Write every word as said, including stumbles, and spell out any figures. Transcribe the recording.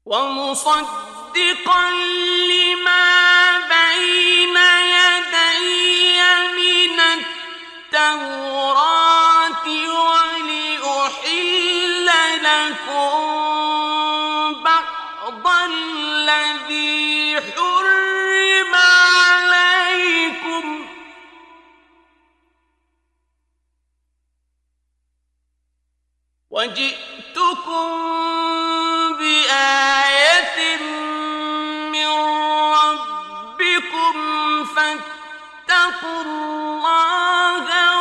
ومصدقا لما بين يدي من التوراة ولأحل لكم بعض الذي حرم عليكم وجئتكم بآية من ربكم فاتقوا الله